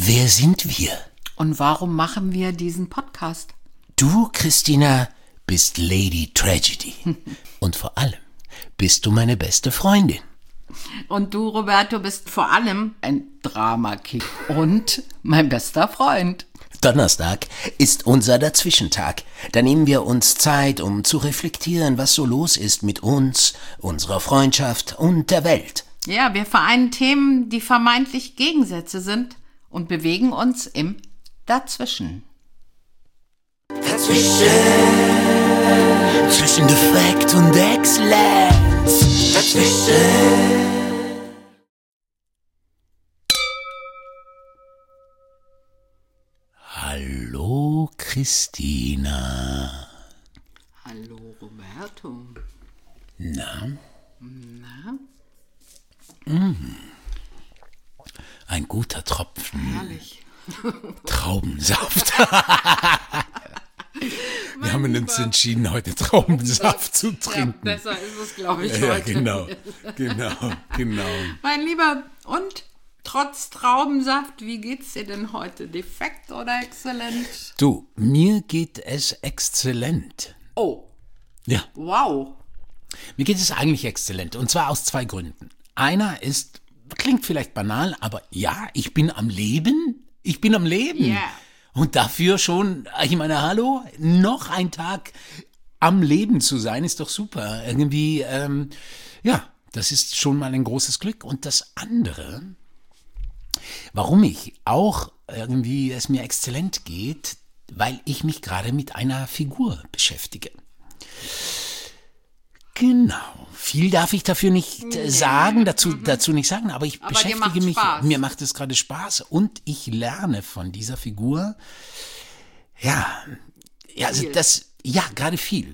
Wer sind wir? Und warum machen wir diesen Podcast? Du, Christina, bist Lady Tragedy. Und vor allem bist du meine beste Freundin. Und du, Roberto, bist vor allem ein Drama-King und mein bester Freund. Donnerstag ist unser Dazwischentag. Da nehmen wir uns Zeit, um zu reflektieren, was so los ist mit uns, unserer Freundschaft und der Welt. Ja, wir vereinen Themen, die vermeintlich Gegensätze sind und bewegen uns im Dazwischen. Zwischen Defekt und Exzellenz. Dazwischen. Hallo, Christina. Hallo, Roberto. Na? Na? Ein guter Tropfen Herrlich. Traubensaft. Wir haben uns entschieden, heute Traubensaft zu trinken. Ja, besser ist es, glaube ich, Ja, heute. genau. Mein Lieber, und trotz Traubensaft, wie geht's dir denn heute? Defekt oder exzellent? Du, mir geht es exzellent. Oh, Ja, wow. mir geht es eigentlich exzellent. Und zwar aus 2 Gründen. Einer ist, klingt vielleicht banal, aber ja, ich bin am Leben. Ich bin am Leben. Ja. Und dafür schon, ich meine, hallo, noch ein Tag am Leben zu sein, ist doch super. Irgendwie, ja, das ist schon mal ein großes Glück. Und das andere, warum ich auch irgendwie es mir exzellent geht, weil ich mich gerade mit einer Figur beschäftige. Genau. Viel darf ich dafür nicht sagen, dazu nicht sagen, aber ich Aber dir beschäftige macht's mich, Spaß. mir macht es gerade Spaß und ich lerne von dieser Figur, also Viel. gerade viel.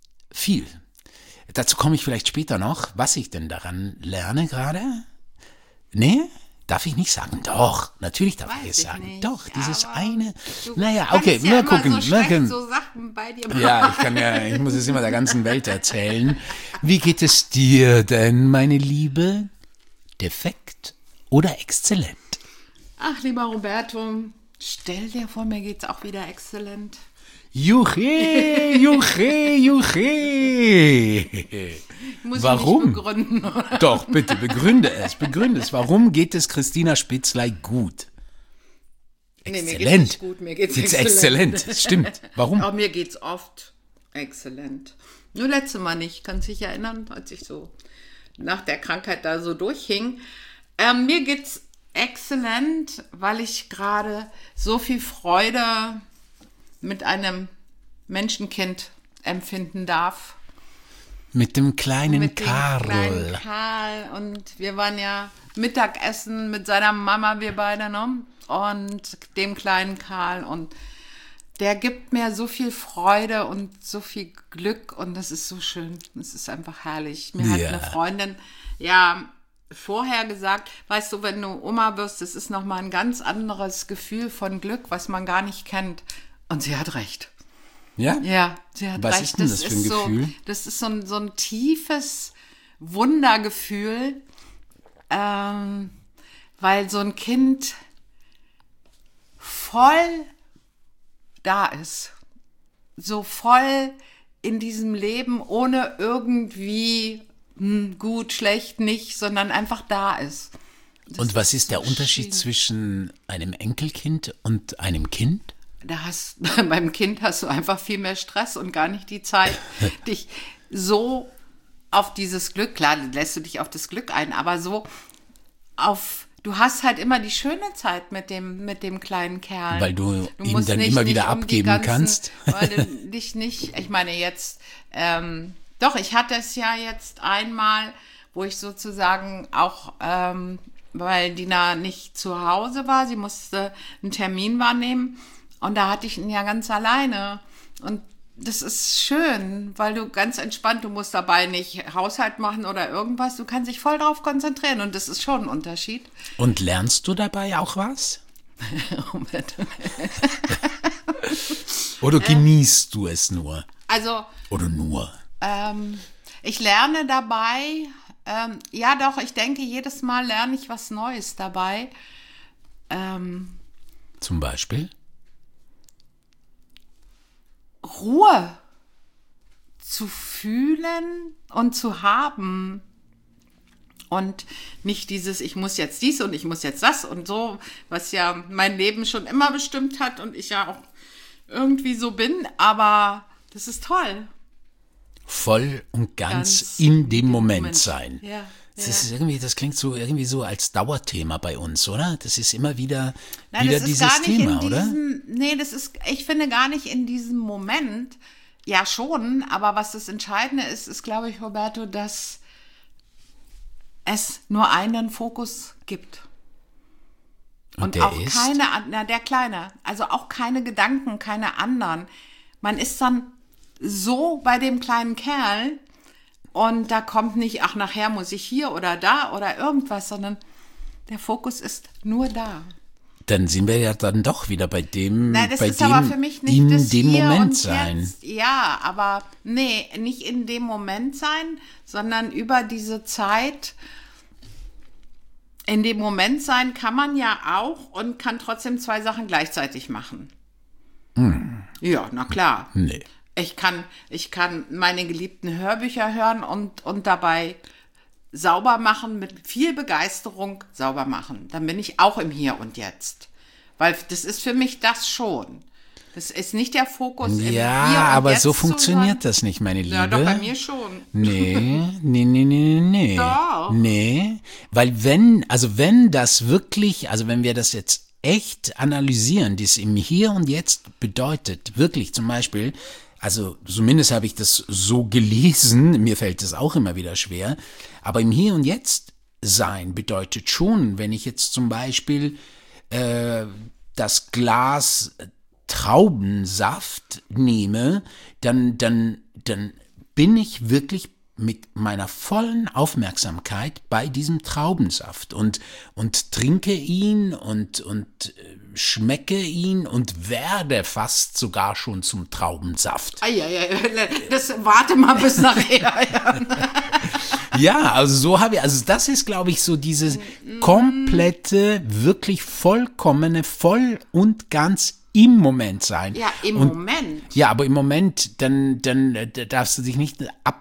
Dazu komme ich vielleicht später noch, was ich denn daran lerne gerade. Nee? Darf ich nicht sagen? Doch, natürlich darf ich es sagen. Nicht, Doch, dieses aber eine. du Naja, kannst okay, ja mal immer gucken. So schlecht so Sachen bei dir machen. Ja, ich muss es immer der ganzen Welt erzählen. Wie geht es dir denn, meine Liebe? Defekt oder exzellent? Ach, lieber Roberto, stell dir vor, mir geht's auch wieder exzellent. Juche. Muss Warum? ich nicht begründen, oder? Doch, bitte, begründe es. Warum geht es Christina Spitzley gut? Nee, mir Exzellent. geht's nicht gut, mir geht's Geht's exzellent. exzellent, stimmt. Warum? Aber mir geht's oft exzellent. Nur letztes Mal nicht, kannst dich erinnern, als ich so nach der Krankheit da so durchhing. Mir geht's exzellent, weil ich gerade so viel Freude mit einem Menschenkind empfinden darf. Mit dem kleinen Mit dem Karl. kleinen Karl. Und wir waren ja Mittagessen mit seiner Mama, wir beide, ne? Und dem kleinen Karl. Und der gibt mir so viel Freude und so viel Glück. Und das ist so schön. Das ist einfach herrlich. Mir hat Ja. eine Freundin, vorher gesagt, weißt du, wenn du Oma wirst, das ist nochmal ein ganz anderes Gefühl von Glück, was man gar nicht kennt. Und sie hat recht. Ja? Ja, sie hat Was recht. ist denn das für ein Gefühl? Das ist so ein tiefes Wundergefühl, weil so ein Kind voll da ist. So voll in diesem Leben, ohne irgendwie gut, schlecht, nicht, sondern einfach da ist. Das Und was ist der so Unterschied schön. zwischen einem Enkelkind und einem Kind? Beim Kind hast du einfach viel mehr Stress und gar nicht die Zeit, dich so auf dieses Glück, klar, lässt du dich auf das Glück ein, aber so du hast halt immer die schöne Zeit mit dem kleinen Kerl. Weil du ihn musst dann nicht- immer nicht wieder um die abgeben kannst. Weil du dich nicht, ich meine jetzt, doch, ich hatte es ja jetzt einmal, wo ich sozusagen auch, weil Dina nicht zu Hause war, sie musste einen Termin wahrnehmen und da hatte ich ihn ja ganz alleine und das ist schön, weil du ganz entspannt, du musst dabei nicht Haushalt machen oder irgendwas, du kannst dich voll drauf konzentrieren und das ist schon ein Unterschied. Und lernst du dabei auch was? Oder genießt du es nur? Also, Oder nur? ich lerne dabei, ja doch, ich denke, jedes Mal lerne ich was Neues dabei. Zum Beispiel? Ruhe zu fühlen und zu haben. Und nicht dieses, ich muss jetzt dies und ich muss jetzt das und so, was ja mein Leben schon immer bestimmt hat und ich ja auch irgendwie so bin, aber das ist toll. Voll und ganz in dem Moment sein. Ja. Das ist irgendwie, das klingt so irgendwie so als Dauerthema bei uns, oder? Das ist immer wieder, Nein, das ist dieses gar nicht Thema, in oder? Nee, ich finde gar nicht in diesem Moment, ja schon, aber was das Entscheidende ist, glaube ich, Roberto, dass es nur einen Fokus gibt. Und der auch ist? der Kleine, also auch keine Gedanken, keine anderen. Man ist dann so bei dem kleinen Kerl und da kommt nicht, ach, nachher muss ich hier oder da oder irgendwas, sondern der Fokus ist nur da. Dann sind wir ja dann doch wieder bei dem, Nein, das bei ist dem aber für mich nicht in das dem Hier Moment und sein. Jetzt. Ja, aber nee, nicht in dem Moment sein, sondern über diese Zeit. In dem Moment sein kann man ja auch und kann trotzdem 2 Sachen gleichzeitig machen. Ja, na klar. Nee. Ich kann meine geliebten Hörbücher hören und dabei sauber machen, mit viel Begeisterung sauber machen. Dann bin ich auch im Hier und Jetzt. Weil das ist für mich das schon. Das ist nicht der Fokus im Hier und Ja, aber Jetzt so zu funktioniert sein. das nicht, meine Liebe. Ja, doch, bei mir schon. Nee. Doch. Nee, weil wenn das wirklich, also wenn wir das jetzt echt analysieren, das im Hier und Jetzt bedeutet, wirklich zum Beispiel, also zumindest habe ich das so gelesen, mir fällt das auch immer wieder schwer, aber im Hier und Jetzt sein bedeutet schon, wenn ich jetzt zum Beispiel das Glas Traubensaft nehme, dann bin ich wirklich mit meiner vollen Aufmerksamkeit bei diesem Traubensaft und trinke ihn und schmecke ihn und werde fast sogar schon zum Traubensaft. Das warte mal bis nachher. Ja, also so habe ich, also das ist, glaube ich, so dieses komplette, wirklich vollkommene, voll und ganz im Moment sein. Ja, im und, Moment. Ja, aber im Moment, dann darfst du dich nicht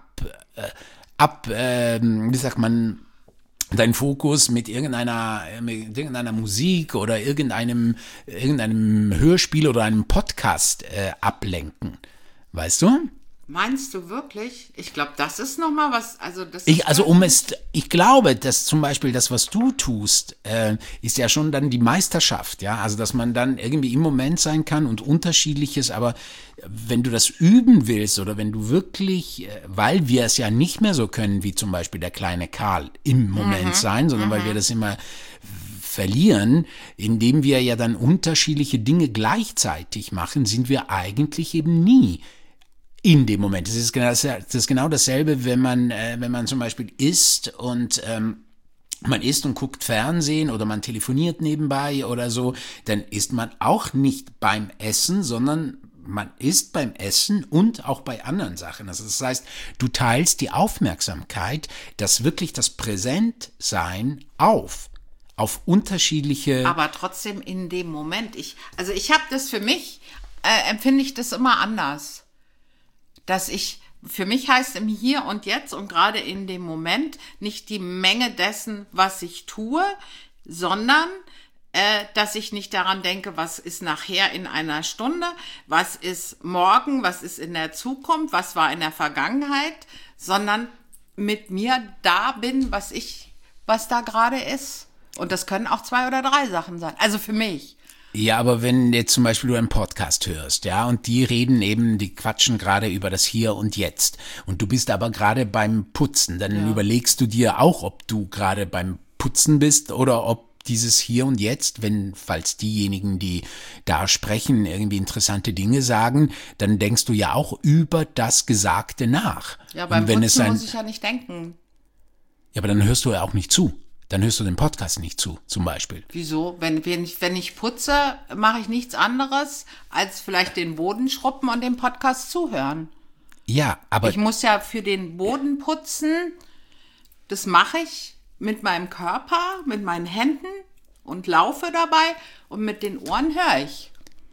wie sagt man, deinen Fokus mit irgendeiner Musik oder irgendeinem Hörspiel oder einem Podcast ablenken. Weißt du? Meinst du wirklich? Ich glaube, das ist nochmal was, Ich glaube, dass zum Beispiel das, was du tust, ist ja schon dann die Meisterschaft, ja, also dass man dann irgendwie im Moment sein kann und Unterschiedliches, aber wenn du das üben willst oder wenn du wirklich, weil wir es ja nicht mehr so können, wie zum Beispiel der kleine Karl im Moment sein, sondern weil wir das immer verlieren, indem wir ja dann unterschiedliche Dinge gleichzeitig machen, sind wir eigentlich eben nie in dem Moment. Das ist genau dasselbe, wenn man zum Beispiel isst und man isst und guckt Fernsehen oder man telefoniert nebenbei oder so, dann ist man auch nicht beim Essen, sondern man ist beim Essen und auch bei anderen Sachen. Also das heißt, du teilst die Aufmerksamkeit, wirklich das Präsentsein auf unterschiedliche... Aber trotzdem in dem Moment. Ich habe das für mich, empfinde ich das immer anders. Für mich heißt im Hier und Jetzt und gerade in dem Moment nicht die Menge dessen, was ich tue, sondern dass ich nicht daran denke, was ist nachher in einer Stunde, was ist morgen, was ist in der Zukunft, was war in der Vergangenheit, sondern mit mir da bin, was da gerade ist. Und das können auch 2 oder 3 Sachen sein. Also für mich. Ja, aber wenn jetzt zum Beispiel du einen Podcast hörst, ja, und die quatschen gerade über das Hier und Jetzt und du bist aber gerade beim Putzen, dann überlegst du dir auch, ob du gerade beim Putzen bist oder ob dieses Hier und Jetzt, falls diejenigen, die da sprechen, irgendwie interessante Dinge sagen, dann denkst du ja auch über das Gesagte nach. Ja, beim Putzen muss ich ja nicht denken. Ja, aber dann hörst du ja auch nicht zu. Dann hörst du den Podcast nicht zu, zum Beispiel. Wieso? Wenn ich putze, mache ich nichts anderes, als vielleicht den Boden schrubben und dem Podcast zuhören. Ja, aber... Ich muss ja für den Boden putzen, das mache ich mit meinem Körper, mit meinen Händen und laufe dabei und mit den Ohren höre ich.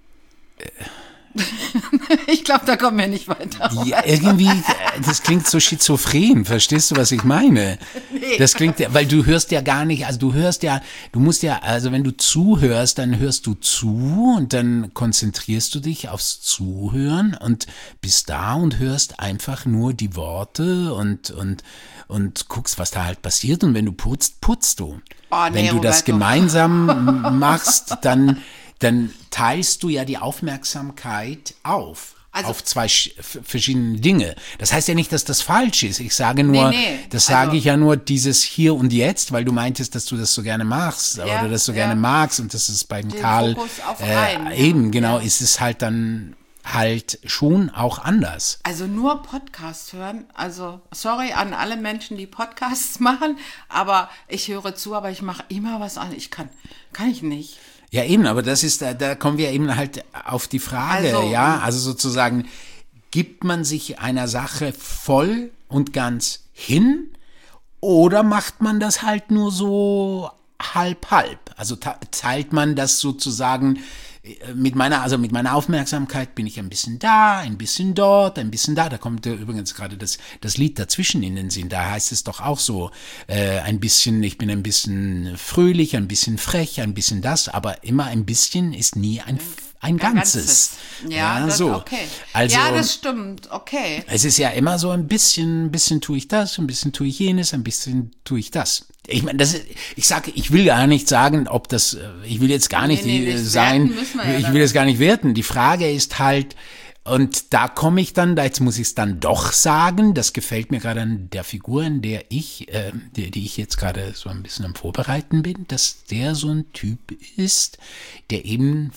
Ich glaube, da kommen wir nicht weiter. Ja, irgendwie, das klingt so schizophren, verstehst du, was ich meine? Nee. Das klingt, weil du hörst ja gar nicht, also du musst ja, also wenn du zuhörst, dann hörst du zu und dann konzentrierst du dich aufs Zuhören und bist da und hörst einfach nur die Worte und guckst, was da halt passiert, und wenn du putzt du. Oh, nee, wenn du das Roberto. gemeinsam machst, dann teilst du ja die Aufmerksamkeit auf zwei verschiedene Dinge. Das heißt ja nicht, dass das falsch ist. Ich sage nur, Nee. das sage ich ja nur, dieses Hier und Jetzt, weil du meintest, dass du das so gerne machst oder das so gerne magst, und das ist beim Den Karl Fokus auf einen, ja. eben, genau, Ja. ist es halt dann halt schon auch anders. Also nur Podcast hören, also sorry an alle Menschen, die Podcasts machen, aber ich höre zu, aber ich mache immer was an. Kann ich nicht. Ja, eben, aber das ist, da kommen wir eben halt auf die Frage, also sozusagen, gibt man sich einer Sache voll und ganz hin oder macht man das halt nur so halb? Also teilt man das sozusagen mit meiner Aufmerksamkeit, bin ich ein bisschen da, ein bisschen dort, ein bisschen da. Da kommt übrigens gerade das Lied dazwischen in den Sinn. Da heißt es doch auch so, ich bin ein bisschen fröhlich, ein bisschen frech, ein bisschen das, aber immer ein bisschen ist nie ein Ganzes. Ja, das, so. Okay. Also, ja, das stimmt, okay. es ist ja immer so ein bisschen tue ich das, ein bisschen tue ich jenes, ein bisschen tue ich das. Ich meine, ich will gar nicht sagen, ob das, ich will jetzt gar nicht sein, ich will das gar nicht werten. Die Frage ist halt, und da komme ich dann, jetzt muss ich es dann doch sagen, das gefällt mir gerade an der Figur, in der die ich jetzt gerade so ein bisschen am Vorbereiten bin, dass der so ein Typ ist, der eben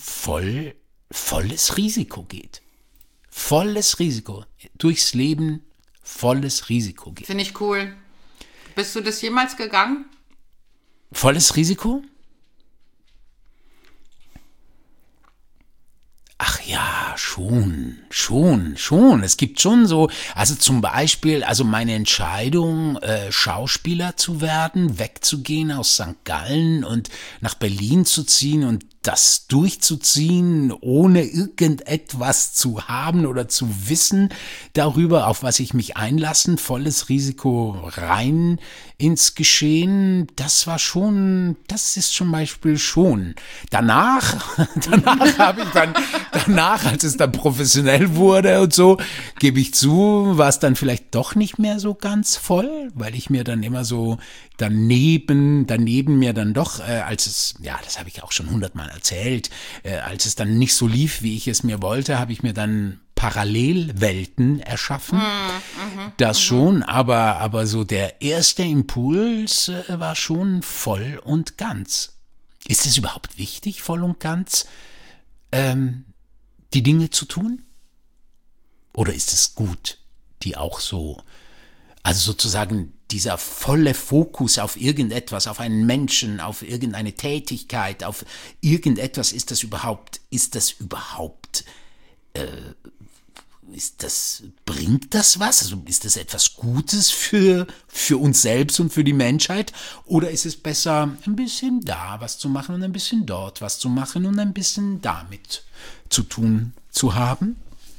volles Risiko geht. Volles Risiko. Durchs Leben volles Risiko geht. Finde ich cool. Bist du das jemals gegangen? Volles Risiko? Ach ja, schon. Es gibt schon so, also zum Beispiel, also meine Entscheidung, Schauspieler zu werden, wegzugehen aus St. Gallen und nach Berlin zu ziehen und das durchzuziehen, ohne irgendetwas zu haben oder zu wissen darüber, auf was ich mich einlassen, volles Risiko rein ins Geschehen, das ist zum Beispiel schon. Danach habe ich dann, als es dann professionell wurde und so, gebe ich zu, war es dann vielleicht doch nicht mehr so ganz voll, weil ich mir dann immer so daneben mir dann doch, das habe ich auch schon 100-mal erzählt, als es dann nicht so lief, wie ich es mir wollte, habe ich mir dann Parallelwelten erschaffen. Das schon, aber so der erste Impuls war schon voll und ganz. Ist es überhaupt wichtig, voll und ganz die Dinge zu tun? Oder ist es gut, die auch so, also sozusagen dieser volle Fokus auf irgendetwas, auf einen Menschen, auf irgendeine Tätigkeit, auf irgendetwas, bringt das was? Also ist das etwas Gutes für uns selbst und für die Menschheit? Oder ist es besser, ein bisschen da was zu machen und ein bisschen dort was zu machen und ein bisschen damit zu tun zu haben?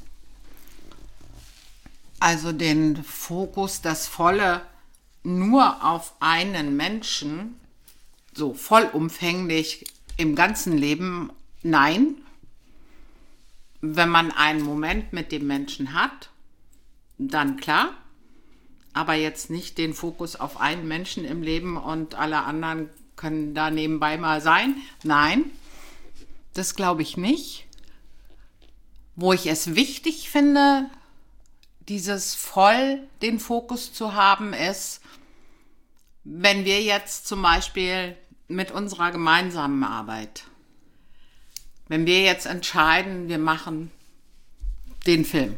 Also den Fokus, das Volle nur auf einen Menschen, so vollumfänglich im ganzen Leben, nein. Wenn man einen Moment mit dem Menschen hat, dann klar, aber jetzt nicht den Fokus auf einen Menschen im Leben und alle anderen können da nebenbei mal sein. Nein, das glaube ich nicht. Wo ich es wichtig finde, dieses voll den Fokus zu haben, ist, wenn wir jetzt zum Beispiel mit unserer gemeinsamen Arbeit, wenn wir jetzt entscheiden, wir machen den Film,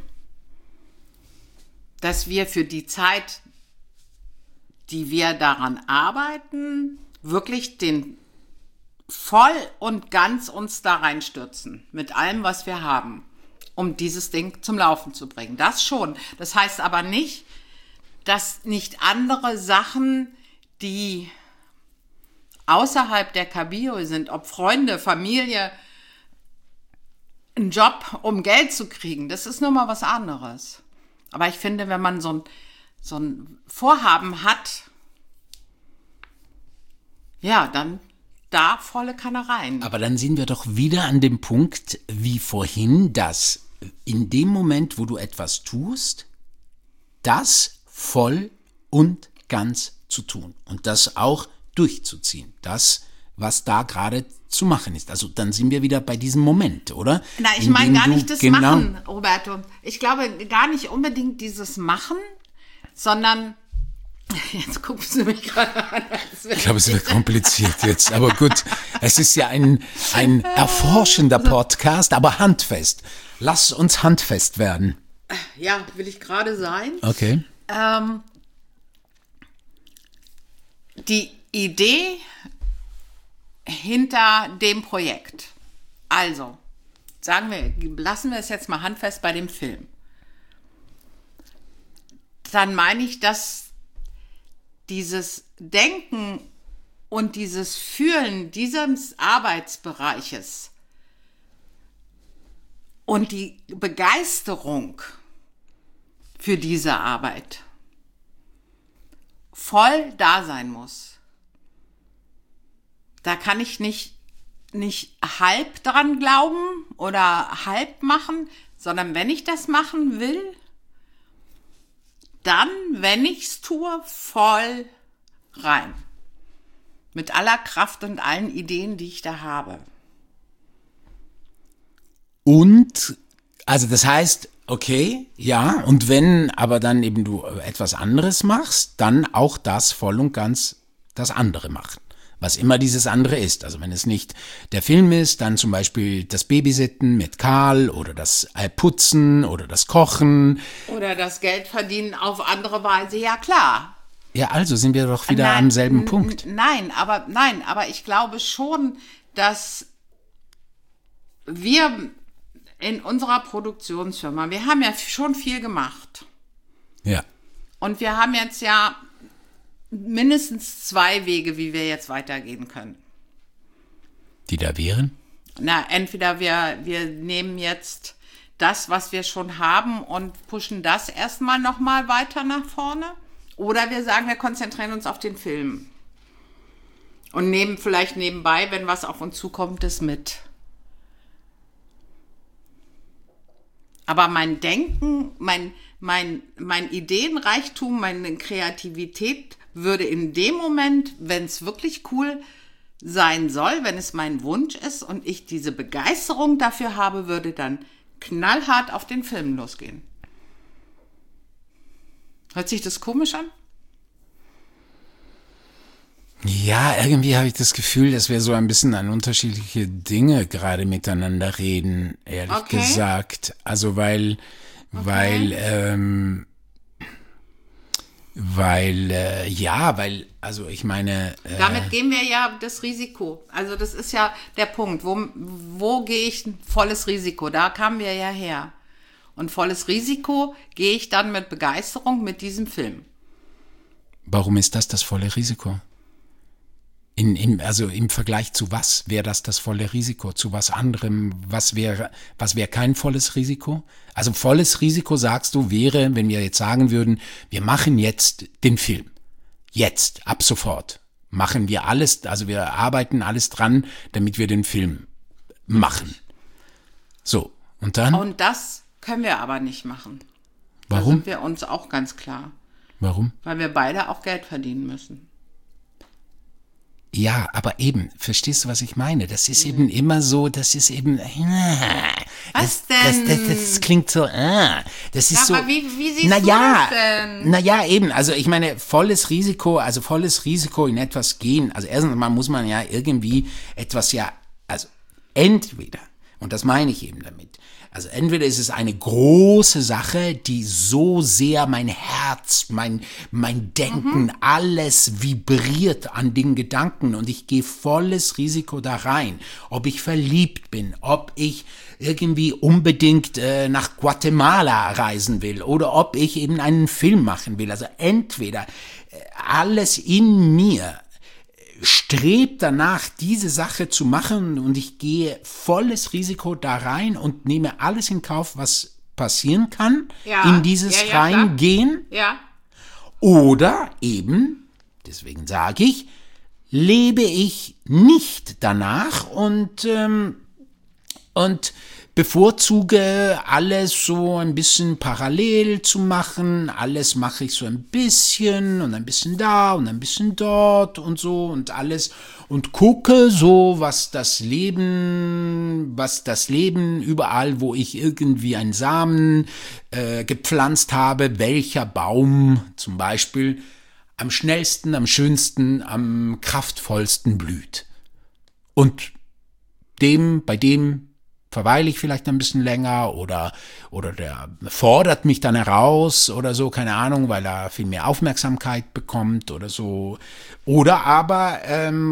dass wir für die Zeit, die wir daran arbeiten, wirklich den voll und ganz uns da reinstürzen, mit allem, was wir haben, um dieses Ding zum Laufen zu bringen. Das schon. Das heißt aber nicht, dass nicht andere Sachen, die außerhalb der Kabine sind, ob Freunde, Familie, ein Job, um Geld zu kriegen, das ist nun mal was anderes. Aber ich finde, wenn man so ein Vorhaben hat, ja, dann da volle Kanne rein. Aber dann sind wir doch wieder an dem Punkt, wie vorhin, dass in dem Moment, wo du etwas tust, das voll und ganz zu tun und das auch durchzuziehen. Das, was da gerade zu machen ist. Also dann sind wir wieder bei diesem Moment, oder? Na, ich meine gar nicht das Machen, Roberto. Ich glaube gar nicht unbedingt dieses Machen, sondern jetzt guckst du mich gerade an. Ich glaube, es wird kompliziert jetzt, aber gut. Es ist ja ein erforschender Podcast, aber handfest. Lass uns handfest werden. Ja, will ich gerade sein. Okay. Die Idee hinter dem Projekt. Also, lassen wir es jetzt mal handfest bei dem Film. Dann meine ich, dass dieses Denken und dieses Fühlen dieses Arbeitsbereiches und die Begeisterung für diese Arbeit voll da sein muss. Da kann ich nicht halb dran glauben oder halb machen, sondern wenn ich das machen will, dann, wenn ich's tue, voll rein. Mit aller Kraft und allen Ideen, die ich da habe. Und, also das heißt, okay, ja, und wenn aber dann eben du etwas anderes machst, dann auch das voll und ganz das andere machen. Was immer dieses andere ist. Also wenn es nicht der Film ist, dann zum Beispiel das Babysitten mit Karl oder das Putzen oder das Kochen. Oder das Geld verdienen auf andere Weise, ja klar. Ja, also sind wir doch wieder am selben Punkt. Nein, aber ich glaube schon, dass wir in unserer Produktionsfirma, wir haben ja schon viel gemacht. Ja. Und wir haben jetzt ja mindestens 2 Wege, wie wir jetzt weitergehen können. Die da wären? Na, entweder wir nehmen jetzt das, was wir schon haben und pushen das erstmal nochmal weiter nach vorne. Oder wir sagen, wir konzentrieren uns auf den Film. Und nehmen vielleicht nebenbei, wenn was auf uns zukommt, das mit. Aber mein Denken, mein Ideenreichtum, meine Kreativität würde in dem Moment, wenn es wirklich cool sein soll, wenn es mein Wunsch ist und ich diese Begeisterung dafür habe, würde dann knallhart auf den Film losgehen. Hört sich das komisch an? Ja, irgendwie habe ich das Gefühl, dass wir so ein bisschen an unterschiedliche Dinge gerade miteinander reden, ehrlich gesagt. Also weil, also ich meine... Damit gehen wir ja das Risiko. Also das ist ja der Punkt. Wo gehe ich volles Risiko? Da kamen wir ja her. Und volles Risiko gehe ich dann mit Begeisterung mit diesem Film. Warum ist das volle Risiko? Also im Vergleich zu was wäre das volle Risiko? Zu was anderem? Was wäre kein volles Risiko? Also volles Risiko, sagst du, wäre, wenn wir jetzt sagen würden, wir machen jetzt den Film. Jetzt, ab sofort. Machen wir alles, also wir arbeiten alles dran, damit wir den Film machen. So, und dann? Und das können wir aber nicht machen. Warum? Da sind wir uns auch ganz klar. Warum? Weil wir beide auch Geld verdienen müssen. Ja, aber eben, verstehst du, was ich meine? Das ist eben immer so, das ist eben... Was denn? Das klingt so... Das ist ja, so... Aber wie siehst du das denn? Naja, eben, also ich meine, volles Risiko in etwas gehen, also erstens mal muss man ja irgendwie etwas also entweder, und das meine ich eben damit, also entweder ist es eine große Sache, die so sehr mein Herz, mein Denken, alles vibriert an den Gedanken und ich gehe volles Risiko da rein. Ob ich verliebt bin, ob ich irgendwie unbedingt nach Guatemala reisen will oder ob ich eben einen Film machen will. Also entweder alles in mir strebe danach, diese Sache zu machen und ich gehe volles Risiko da rein und nehme alles in Kauf, was passieren kann, in dieses Reingehen. Ja. Oder eben, deswegen sage ich, lebe ich nicht danach und bevorzuge alles so ein bisschen parallel zu machen. Alles mache ich so ein bisschen und ein bisschen da und ein bisschen dort und so und alles und gucke so, was das Leben überall, wo ich irgendwie einen Samen gepflanzt habe, welcher Baum zum Beispiel am schnellsten, am schönsten, am kraftvollsten blüht. Und bei dem verweile ich vielleicht ein bisschen länger oder der fordert mich dann heraus oder so, keine Ahnung, weil er viel mehr Aufmerksamkeit bekommt oder so. Oder aber,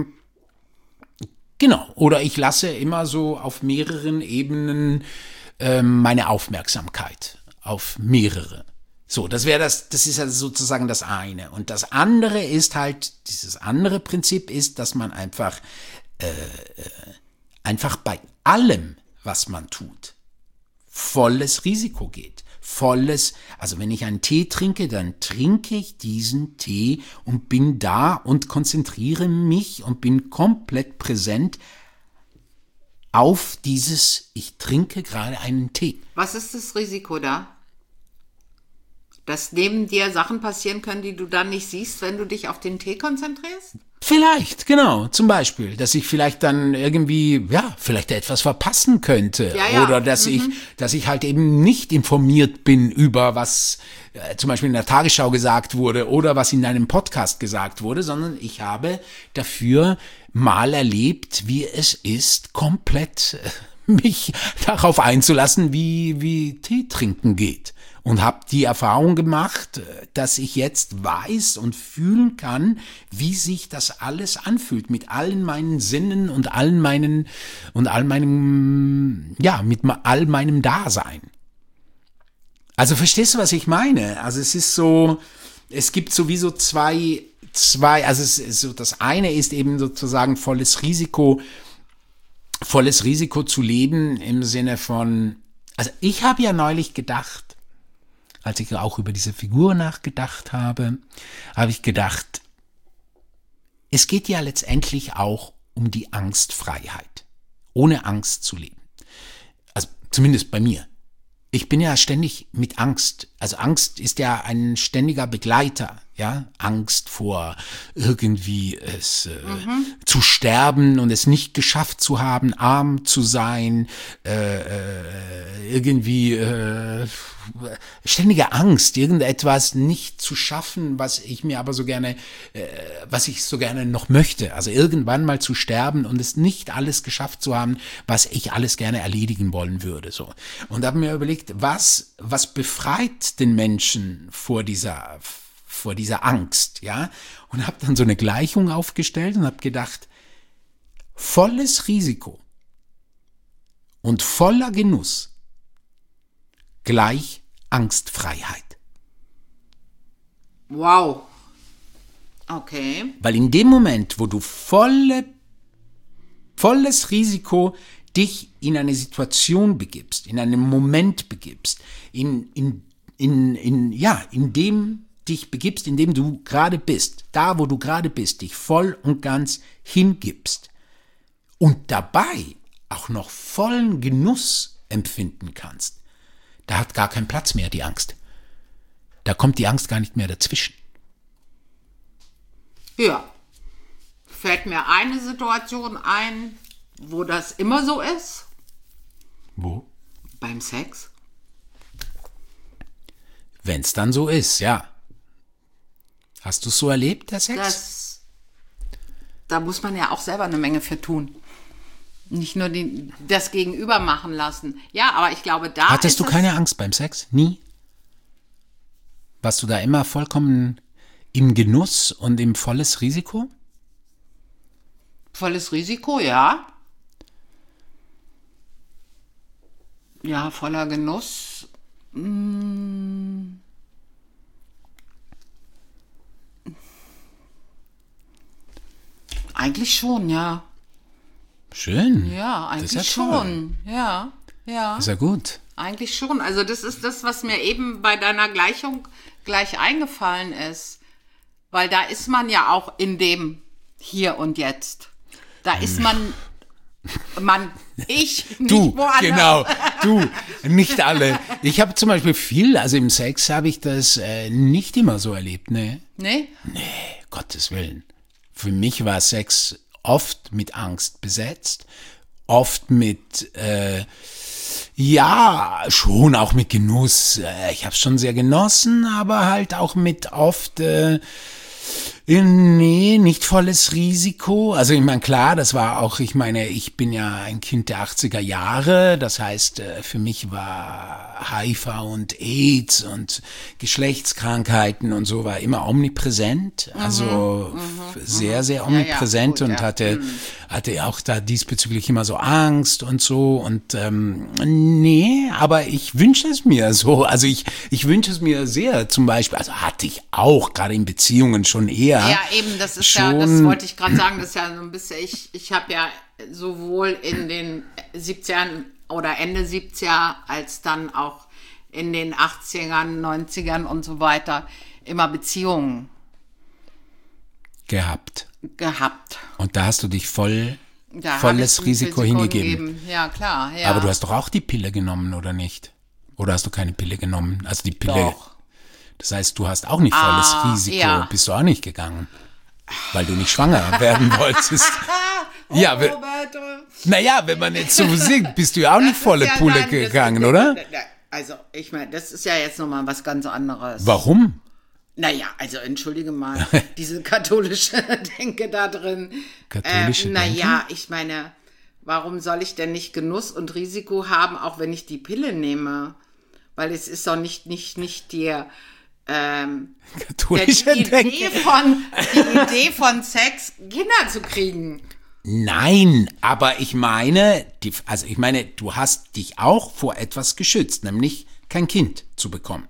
oder ich lasse immer so auf mehreren Ebenen meine Aufmerksamkeit auf mehrere. So, das ist also sozusagen das eine. Und das andere ist halt, dieses andere Prinzip ist, dass man einfach bei allem, was man tut, volles Risiko geht. Also wenn ich einen Tee trinke, dann trinke ich diesen Tee und bin da und konzentriere mich und bin komplett präsent auf ich trinke gerade einen Tee. Was ist das Risiko da? Dass neben dir Sachen passieren können, die du dann nicht siehst, wenn du dich auf den Tee konzentrierst? Vielleicht, genau, zum Beispiel, dass ich vielleicht dann irgendwie, vielleicht etwas verpassen könnte. Ja. Oder dass ich halt eben nicht informiert bin über was zum Beispiel in der Tagesschau gesagt wurde oder was in einem Podcast gesagt wurde, sondern ich habe dafür mal erlebt, wie es ist, komplett mich darauf einzulassen, wie Tee trinken geht. Und habe die Erfahrung gemacht, dass ich jetzt weiß und fühlen kann, wie sich das alles anfühlt mit allen meinen Sinnen und mit all meinem Dasein. Also verstehst du, was ich meine? Also es ist so, es gibt sowieso zwei, also es ist so, das eine ist eben sozusagen volles Risiko zu leben im Sinne von, also ich habe ja neulich gedacht, als ich auch über diese Figur nachgedacht habe, habe ich gedacht, es geht ja letztendlich auch um die Angstfreiheit, ohne Angst zu leben. Also zumindest bei mir. Ich bin ja ständig mit Angst. Also Angst ist ja ein ständiger Begleiter. Ja, Angst vor irgendwie zu sterben und es nicht geschafft zu haben, arm zu sein, ständige Angst, irgendetwas nicht zu schaffen, was ich so gerne noch möchte. Also irgendwann mal zu sterben und es nicht alles geschafft zu haben, was ich alles gerne erledigen wollen würde. So. Und habe mir überlegt, was befreit den Menschen vor dieser Angst, ja? Und habe dann so eine Gleichung aufgestellt und habe gedacht, volles Risiko und voller Genuss gleich Angstfreiheit. Wow. Okay. Weil in dem Moment, wo du volles Risiko dich in eine Situation begibst, in einen Moment begibst, in dem dich begibst, in dem du gerade bist, da wo du gerade bist, dich voll und ganz hingibst und dabei auch noch vollen Genuss empfinden kannst, da hat gar keinen Platz mehr die Angst. Da kommt die Angst gar nicht mehr dazwischen. Ja. Fällt mir eine Situation ein, wo das immer so ist. Wo? Beim Sex. Wenn es dann so ist, ja. Hast du es so erlebt, der Sex? Da muss man ja auch selber eine Menge für tun. Nicht nur das Gegenüber machen lassen. Ja, aber ich glaube, da Hattest du keine Angst beim Sex? Nie? Warst du da immer vollkommen im Genuss und im volles Risiko? Volles Risiko, ja. Ja, voller Genuss. Eigentlich schon, ja. Schön. Ja, Das eigentlich ist ja toll. schon. Ja, ja. Ist ja gut. Eigentlich schon. Also das ist das, was mir eben bei deiner Gleichung gleich eingefallen ist. Weil da ist man ja auch in dem Hier und Jetzt. Da ist ich, nicht Du, woanders. genau, du, nicht alle. Ich habe zum Beispiel also im Sex habe ich das nicht immer so erlebt, ne? Nee? Gottes Willen. Für mich war Sex oft mit Angst besetzt, oft mit, ja, schon auch mit Genuss. Ich habe es schon sehr genossen, aber halt auch mit oft, nee, nicht volles Risiko. Also ich meine, klar, das war auch, ich meine, ich bin ja ein Kind der 80er Jahre. Das heißt, für mich war HIV und AIDS und Geschlechtskrankheiten und so war immer omnipräsent. Also sehr, sehr omnipräsent gut, und hatte auch da diesbezüglich immer so Angst und so. Und nee, aber ich wünsche es mir so. Also ich wünsche es mir sehr zum Beispiel, also hatte ich auch gerade in Beziehungen schon eher. Ja, eben, das ist ja, das wollte ich gerade sagen, das ist ja so ein bisschen, ich habe ja sowohl in den 70ern oder Ende 70er als dann auch in den 80ern, 90ern und so weiter immer Beziehungen gehabt. Und da hast du dich volles Risiko hingegeben. Ja, klar. Ja. Aber du hast doch auch die Pille genommen, oder nicht? Oder hast du keine Pille genommen? Also die Pille. Doch. Das heißt, du hast auch nicht volles Risiko, ja. bist du auch nicht gegangen, weil du nicht schwanger werden wolltest. Ja, Roberto. naja, wenn man jetzt so singt, bist du ja auch nicht volle Pulle gegangen, oder? Also, ich meine, das ist ja jetzt nochmal was ganz anderes. Warum? Naja, also entschuldige mal, diese katholische Denke da drin. Katholische Denke? Naja, ich meine, warum soll ich denn nicht Genuss und Risiko haben, auch wenn ich die Pille nehme? Weil es ist doch nicht die Katholische die Denke? Idee von Sex, Kinder zu kriegen. Nein, aber ich meine, du hast dich auch vor etwas geschützt, nämlich kein Kind zu bekommen.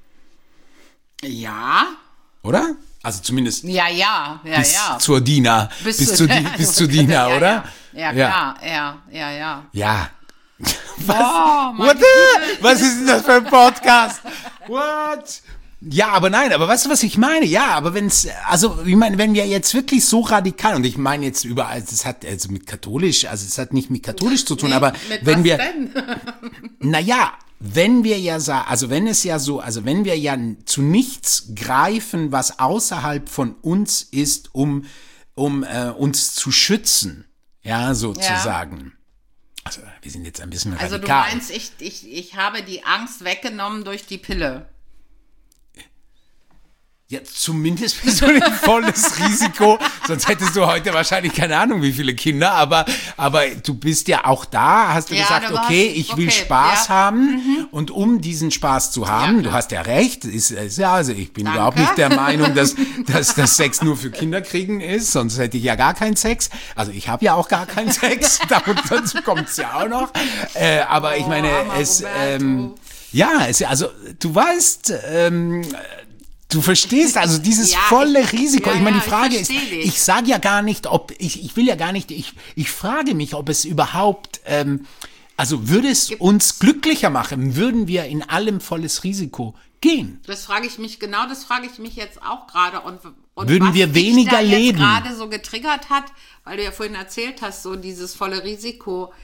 Ja. Oder? Also zumindest Ja. zur Dina. Bis zu Dina, oder? Ja, klar, ja. Ja. Was? Was ist denn das für ein Podcast? What? Ja, aber nein, aber weißt du, was ich meine? Ja, aber wenn wir jetzt wirklich so radikal, und ich meine jetzt überall, es hat nicht mit katholisch zu tun, Nee, aber mit wenn was wir, denn? naja, wenn wir ja wenn wir ja zu nichts greifen, was außerhalb von uns ist, um uns zu schützen, ja, sozusagen. Also, wir sind jetzt ein bisschen radikal. Also du meinst, ich habe die Angst weggenommen durch die Pille. Ja, zumindest bist du ein volles Risiko, sonst hättest du heute wahrscheinlich keine Ahnung wie viele Kinder, aber du bist ja auch da, hast du gesagt, ich will Spaß haben und um diesen Spaß zu haben, du hast ja recht, also ich bin überhaupt nicht der Meinung, dass das Sex nur für Kinder kriegen ist, sonst hätte ich ja gar keinen Sex, also ich habe ja auch gar keinen Sex, dazu kommt es ja auch noch, aber ich meine, du weißt, du verstehst also dieses volle Risiko. Ich meine, die Frage ist, ich sage ja gar nicht, ich frage mich, ob es überhaupt, würde es uns glücklicher machen, würden wir in allem volles Risiko gehen? Das frage ich mich jetzt auch gerade. Und würden wir weniger leben? Was gerade so getriggert hat, weil du ja vorhin erzählt hast, so dieses volle Risiko,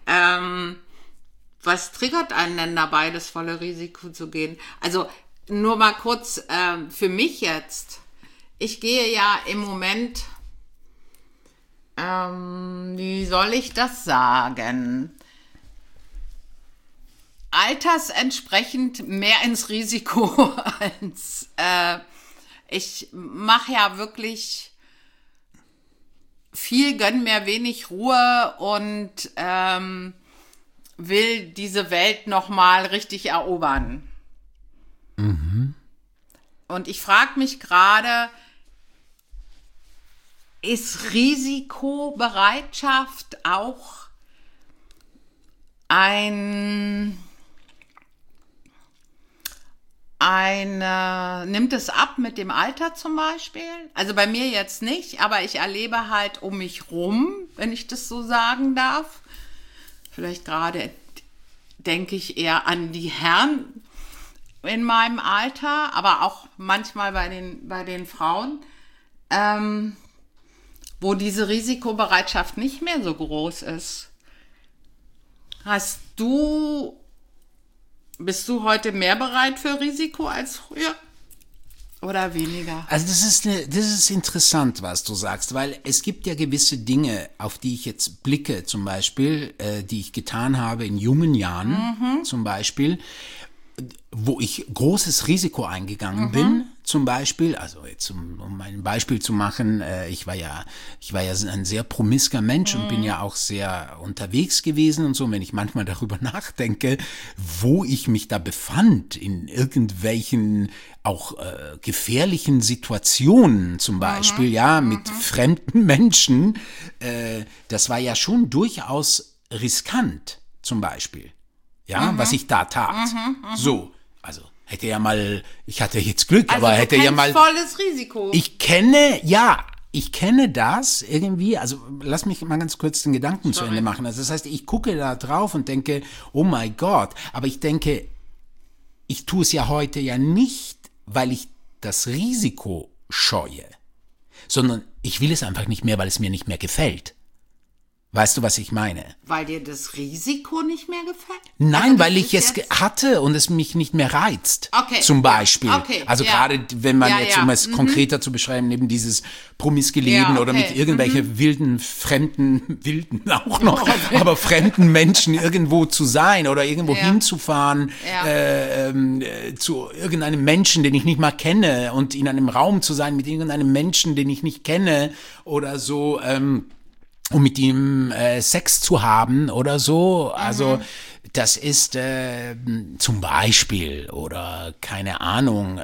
was triggert einen denn dabei, das volle Risiko zu gehen? Also, nur mal kurz für mich jetzt. Ich gehe ja im Moment, wie soll ich das sagen? Altersentsprechend mehr ins Risiko als ich mache ja wirklich viel, gönn mir wenig Ruhe und will diese Welt nochmal richtig erobern. Und ich frage mich gerade, ist Risikobereitschaft auch ein nimmt es ab mit dem Alter zum Beispiel? Also bei mir jetzt nicht, aber ich erlebe halt um mich rum, wenn ich das so sagen darf. Vielleicht gerade denke ich eher an die Herren in meinem Alter, aber auch manchmal bei den Frauen, wo diese Risikobereitschaft nicht mehr so groß ist. Bist du heute mehr bereit für Risiko als früher? Oder weniger? Also das ist interessant, was du sagst, weil es gibt ja gewisse Dinge, auf die ich jetzt blicke, zum Beispiel, die ich getan habe in jungen Jahren, zum Beispiel, wo ich großes Risiko eingegangen bin, zum Beispiel, also jetzt um ein Beispiel zu machen, ich war ja ein sehr promisker Mensch und bin ja auch sehr unterwegs gewesen und so. Und wenn ich manchmal darüber nachdenke, wo ich mich da befand, in irgendwelchen auch gefährlichen Situationen zum Beispiel, mit fremden Menschen, das war ja schon durchaus riskant, zum Beispiel. Ja, was ich da tat. So, also ich hatte jetzt Glück, Also aber du hätte ja kennst mal. volles Risiko. Ich kenne das irgendwie, also lass mich mal ganz kurz den Gedanken zu Ende machen. Also das heißt, ich gucke da drauf und denke, oh mein Gott, aber ich denke, ich tue es ja heute ja nicht, weil ich das Risiko scheue, sondern ich will es einfach nicht mehr, weil es mir nicht mehr gefällt. Weißt du, was ich meine? Weil dir das Risiko nicht mehr gefällt? Nein, Also weil das ich ist es hatte und es mich nicht mehr reizt. Okay. Zum Beispiel. Okay. Also Ja. gerade wenn man Ja, jetzt, ja. um es konkreter zu beschreiben, neben dieses promiske Leben Ja, oder okay. mit irgendwelche wilden auch noch, aber fremden Menschen irgendwo zu sein oder irgendwo hinzufahren, zu irgendeinem Menschen, den ich nicht mal kenne und in einem Raum zu sein mit irgendeinem Menschen, den ich nicht kenne oder so, um mit ihm Sex zu haben oder so. Also das ist zum Beispiel oder keine Ahnung,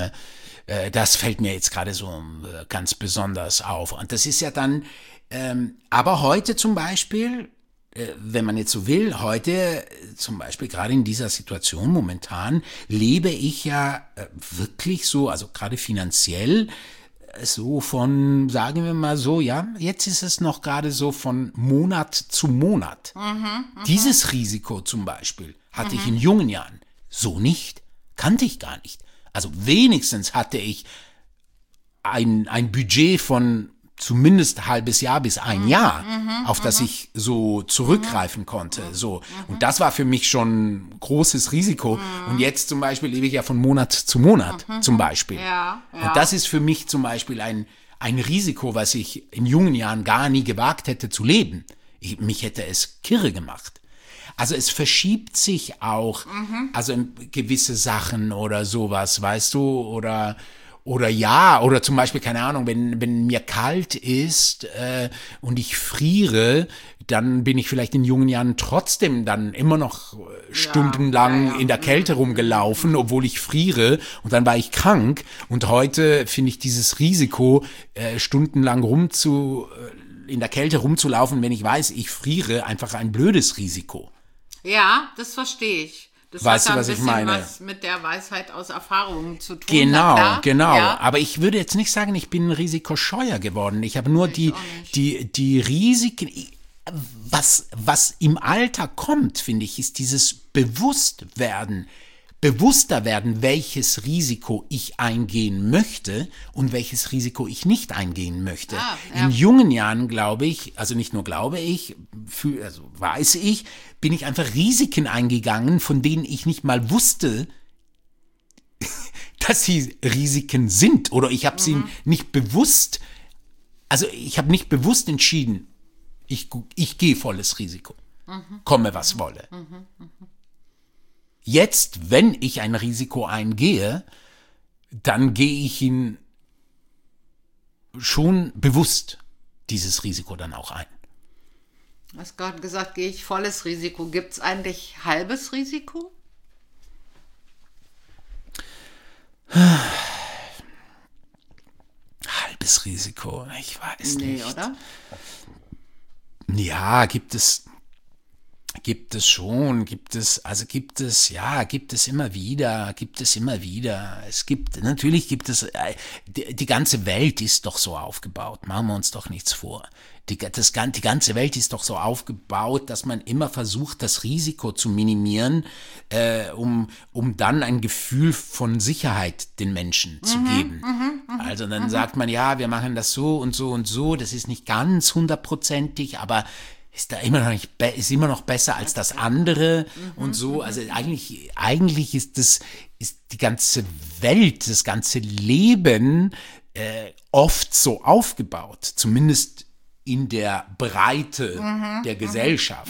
das fällt mir jetzt gerade so ganz besonders auf. Und das ist ja dann, aber heute zum Beispiel, wenn man jetzt so will, heute zum Beispiel gerade in dieser Situation momentan lebe ich ja wirklich so, also gerade finanziell, so von, sagen wir mal so, ja, jetzt ist es noch gerade so von Monat zu Monat. Dieses Risiko zum Beispiel hatte ich in jungen Jahren so nicht, kannte ich gar nicht. Also wenigstens hatte ich ein Budget von zumindest halbes Jahr bis ein Jahr, auf das ich so zurückgreifen konnte. So. Und das war für mich schon großes Risiko. Und jetzt zum Beispiel lebe ich ja von Monat zu Monat, zum Beispiel. Ja. Und das ist für mich zum Beispiel ein Risiko, was ich in jungen Jahren gar nie gewagt hätte zu leben. Mich hätte es kirre gemacht. Also es verschiebt sich auch, also gewisse Sachen oder sowas, weißt du, oder zum Beispiel, keine Ahnung, wenn mir kalt ist und ich friere, dann bin ich vielleicht in jungen Jahren trotzdem dann immer noch stundenlang in der Kälte rumgelaufen, obwohl ich friere und dann war ich krank und heute finde ich dieses Risiko, stundenlang in der Kälte rumzulaufen, wenn ich weiß, ich friere, einfach ein blödes Risiko. Ja, das verstehe ich. Das Weißt hat du, dann was ein ich bisschen meine? was mit der Weisheit aus Erfahrungen zu tun. Genau, na klar. genau. Ja. Aber ich würde jetzt nicht sagen, ich bin risikoscheuer geworden. Ich habe nur die Risiken, was im Alter kommt, finde ich, ist dieses bewusster werden, welches Risiko ich eingehen möchte und welches Risiko ich nicht eingehen möchte. In jungen Jahren glaube ich, also nicht nur glaube ich, weiß ich, bin ich einfach Risiken eingegangen, von denen ich nicht mal wusste, dass sie Risiken sind. Oder ich habe sie nicht bewusst, also ich habe nicht bewusst entschieden, ich gehe volles Risiko, komme was wolle. Jetzt, wenn ich ein Risiko eingehe, dann gehe ich ihn schon bewusst, dieses Risiko dann auch ein. Du hast gerade gesagt, gehe ich volles Risiko. Gibt es eigentlich halbes Risiko? Halbes Risiko, ich weiß nicht. Nee, oder? Ja, gibt es Gibt es schon, gibt es immer wieder. Natürlich gibt es, die ganze Welt ist doch so aufgebaut, machen wir uns doch nichts vor. Die ganze Welt ist doch so aufgebaut, dass man immer versucht, das Risiko zu minimieren, um dann ein Gefühl von Sicherheit den Menschen zu geben. Also dann sagt man, ja, wir machen das so und so und so, das ist nicht ganz 100%ig, aber ist immer noch besser als das andere und so. Also eigentlich ist die ganze Welt, das ganze Leben oft so aufgebaut, zumindest in der Breite der Gesellschaft.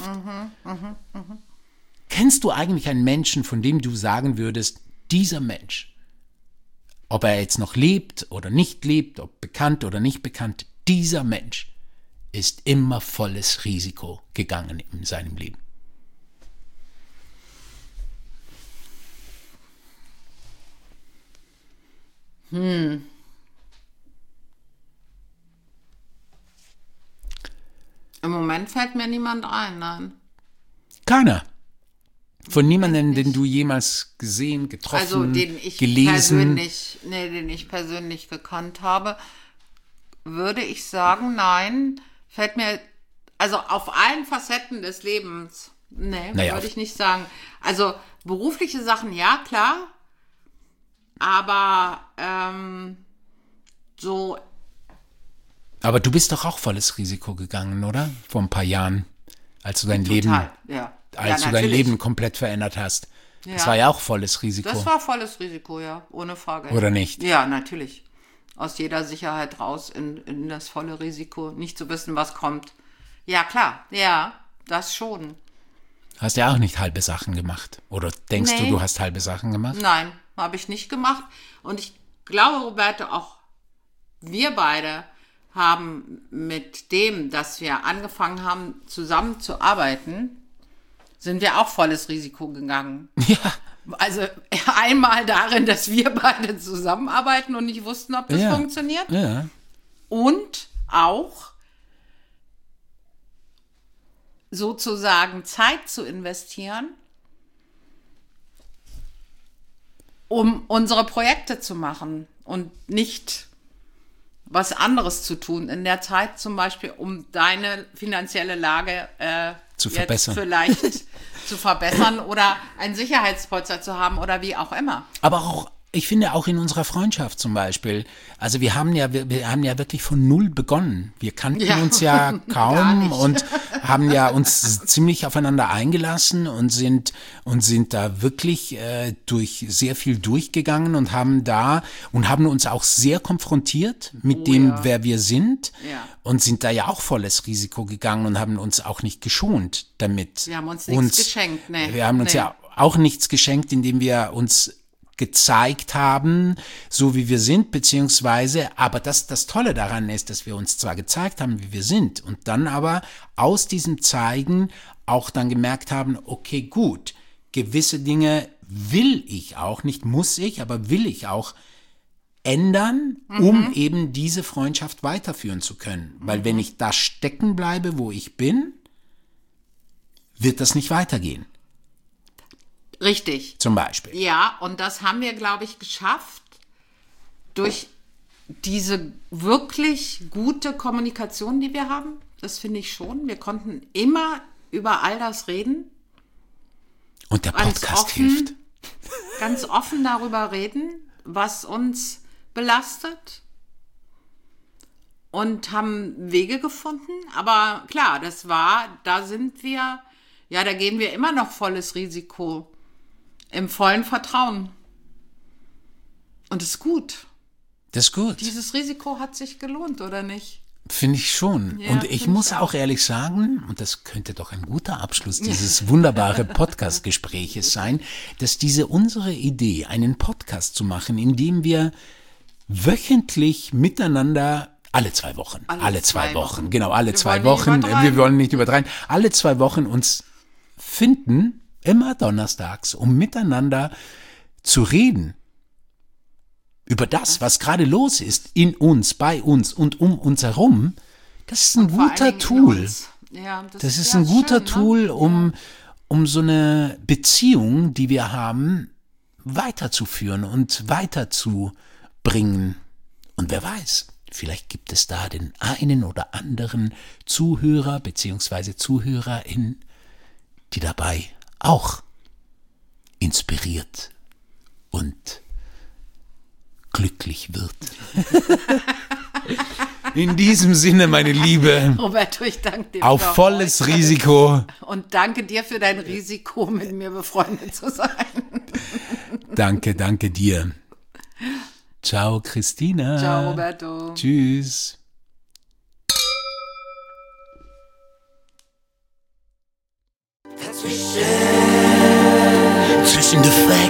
Kennst du eigentlich einen Menschen, von dem du sagen würdest, dieser Mensch, ob er jetzt noch lebt oder nicht lebt, ob bekannt oder nicht bekannt, dieser Mensch ist immer volles Risiko gegangen in seinem Leben? Im Moment fällt mir niemand ein, nein. Keiner. Von niemandem, den du jemals gesehen, getroffen, Also den ich gelesen. den ich persönlich gekannt habe, würde ich sagen, nein, fällt mir, also auf allen Facetten des Lebens, würde ich nicht sagen. Also berufliche Sachen, ja, klar, aber so. Aber du bist doch auch volles Risiko gegangen, oder? Vor ein paar Jahren, als du dein Leben komplett verändert hast. Ja. Das war ja auch volles Risiko. Das war volles Risiko, ja, ohne Frage. Oder nicht? Ja, natürlich. Aus jeder Sicherheit raus in das volle Risiko, nicht zu wissen, was kommt. Ja, klar, ja, das schon. Hast ja auch nicht halbe Sachen gemacht. Oder denkst du hast halbe Sachen gemacht? Nein, habe ich nicht gemacht. Und ich glaube, Roberto, auch wir beide haben mit dem, dass wir angefangen haben, zusammen zu arbeiten, sind wir auch volles Risiko gegangen. Ja. Also einmal darin, dass wir beide zusammenarbeiten und nicht wussten, ob das funktioniert. Ja. Und auch sozusagen Zeit zu investieren, um unsere Projekte zu machen und nicht was anderes zu tun in der Zeit, zum Beispiel, um deine finanzielle Lage zu verbessern. Vielleicht zu verbessern oder ein Sicherheitspolster zu haben oder wie auch immer. Aber auch, ich finde auch in unserer Freundschaft zum Beispiel, also wir haben ja wirklich von null begonnen. Wir kannten uns ja kaum und haben ja uns ziemlich aufeinander eingelassen und sind da wirklich durch sehr viel durchgegangen und haben uns auch sehr konfrontiert mit dem, wer wir sind und sind da ja auch volles Risiko gegangen und haben uns auch nicht geschont damit. Wir haben uns nichts geschenkt, ne? Wir haben uns ja auch nichts geschenkt, indem wir uns gezeigt haben, so wie wir sind, beziehungsweise, aber das Tolle daran ist, dass wir uns zwar gezeigt haben, wie wir sind, und dann aber aus diesem Zeigen auch dann gemerkt haben, okay, gut, gewisse Dinge will ich auch, nicht muss ich, aber will ich auch ändern, um eben diese Freundschaft weiterführen zu können. Weil wenn ich da stecken bleibe, wo ich bin, wird das nicht weitergehen. Richtig. Zum Beispiel. Ja, und das haben wir, glaube ich, geschafft durch diese wirklich gute Kommunikation, die wir haben. Das finde ich schon. Wir konnten immer über all das reden. Und der Podcast hilft. Ganz offen darüber reden, was uns belastet. Und haben Wege gefunden. Aber klar, da gehen wir immer noch volles Risiko. Im vollen Vertrauen. Und das ist gut. Das ist gut. Dieses Risiko hat sich gelohnt, oder nicht? Finde ich schon. Ja, und ich muss auch ehrlich sagen, und das könnte doch ein guter Abschluss dieses wunderbare Podcast-Gespräches sein, dass unsere Idee, einen Podcast zu machen, in dem wir wöchentlich miteinander alle 2 Wochen. Alle 2 Wochen. Genau, alle 2 Wochen. Wir wollen nicht übertreiben. Alle 2 Wochen uns finden, immer donnerstags, um miteinander zu reden über das, was gerade los ist, in uns, bei uns und um uns herum. Das ist ein guter Tool. Ja, Das ist ja, ein guter schön, ne? Tool, um so eine Beziehung, die wir haben, weiterzuführen und weiterzubringen. Und wer weiß, vielleicht gibt es da den einen oder anderen Zuhörer bzw. Zuhörerin, die dabei auch inspiriert und glücklich wird. In diesem Sinne, meine Liebe, Roberto, ich danke dir. auf für volles heute. Risiko. Und danke dir für dein Risiko, mit mir befreundet zu sein. Danke dir. Ciao, Christina. Ciao, Roberto. Tschüss. Zwischen den Felsen